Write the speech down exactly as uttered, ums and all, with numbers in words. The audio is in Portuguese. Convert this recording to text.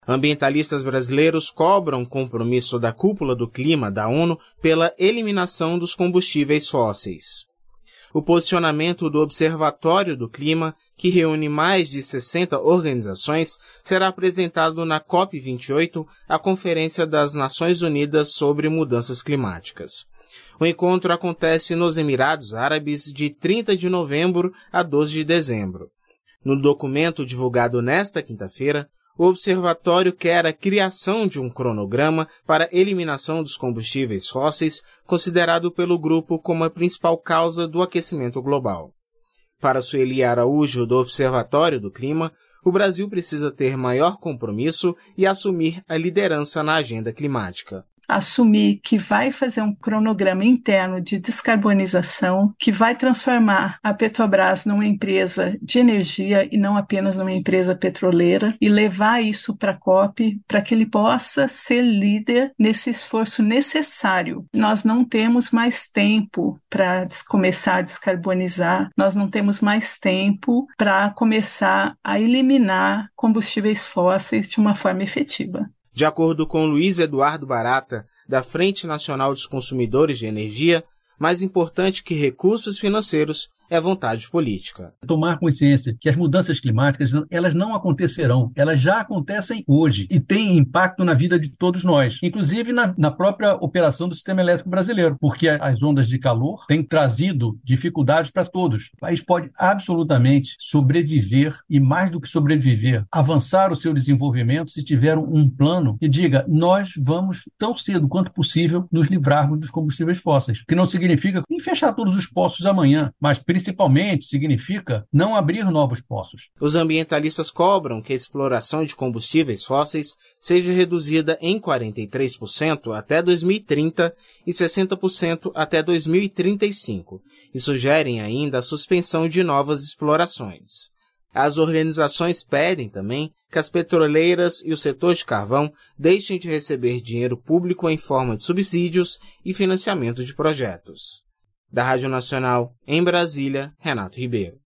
Ambientalistas brasileiros cobram compromisso da Cúpula do Clima da ONU pela eliminação dos combustíveis fósseis. O posicionamento do Observatório do Clima, que reúne mais de sessenta organizações, será apresentado na COP vinte e oito, a Conferência das Nações Unidas sobre Mudanças Climáticas. O encontro acontece nos Emirados Árabes de trinta de novembro a doze de dezembro. No documento divulgado nesta quinta-feira, o observatório quer a criação de um cronograma para a eliminação dos combustíveis fósseis, considerado pelo grupo como a principal causa do aquecimento global. Para Sueli Araújo, do Observatório do Clima, o Brasil precisa ter maior compromisso e assumir a liderança na agenda climática. Assumir que vai fazer um cronograma interno de descarbonização, que vai transformar a Petrobras numa empresa de energia e não apenas numa empresa petroleira, e levar isso para a COP para que ele possa ser líder nesse esforço necessário. Nós não temos mais tempo para começar a descarbonizar, nós não temos mais tempo para começar a eliminar combustíveis fósseis de uma forma efetiva. De acordo com Luiz Eduardo Barata, da Frente Nacional dos Consumidores de Energia, mais importante que recursos financeiros é vontade política. Tomar consciência que as mudanças climáticas, elas não acontecerão, elas já acontecem hoje e têm impacto na vida de todos nós, inclusive na, na própria operação do sistema elétrico brasileiro, porque as ondas de calor têm trazido dificuldades para todos. O país pode absolutamente sobreviver e, mais do que sobreviver, avançar o seu desenvolvimento se tiver um plano que diga: nós vamos, tão cedo quanto possível, nos livrarmos dos combustíveis fósseis, que não significa em fechar todos os poços amanhã, mas principalmente significa não abrir novos poços. Os ambientalistas cobram que a exploração de combustíveis fósseis seja reduzida em quarenta e três por cento até dois mil e trinta e sessenta por cento até dois mil e trinta e cinco, e sugerem ainda a suspensão de novas explorações. As organizações pedem também que as petroleiras e o setor de carvão deixem de receber dinheiro público em forma de subsídios e financiamento de projetos. Da Rádio Nacional, em Brasília, Renato Ribeiro.